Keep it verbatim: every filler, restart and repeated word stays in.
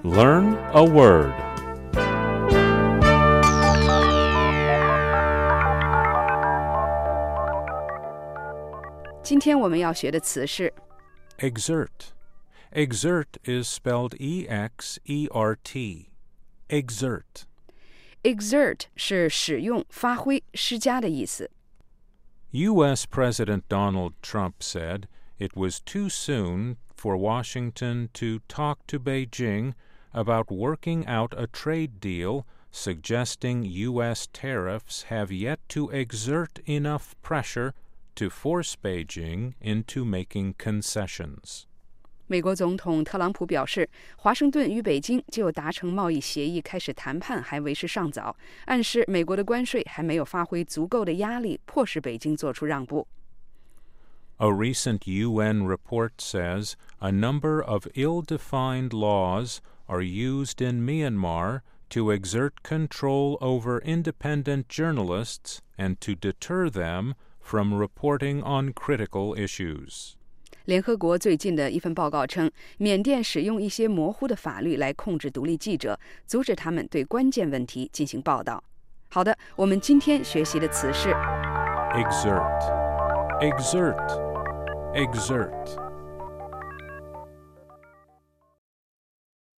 Learn a word. Exert. 今天我们要学的词是 Exert. Exert is spelled E X E R T. Exert. exert 是使用、发挥、施加的意思。 U S President Donald Trump said it was too soon for Washington to talk to Beijing about working out a trade deal, suggesting U S tariffs have yet to exert enough pressure to force Beijing into making concessions. 美国总统特朗普表示，华盛顿与北京就达成贸易协议开始谈判还为时尚早，暗示美国的关税还没有发挥足够的压力，迫使北京做出让步。 A recent U N report says a number of ill-defined laws are used in Myanmar to exert control over independent journalists and to deter them from reporting on critical issues. 联合国最近的一份报告称，缅甸使用一些模糊的法律来控制独立记者，阻止他们对关键问题进行报道。好的，我们今天学习的词是 Exert. Exert. Exert.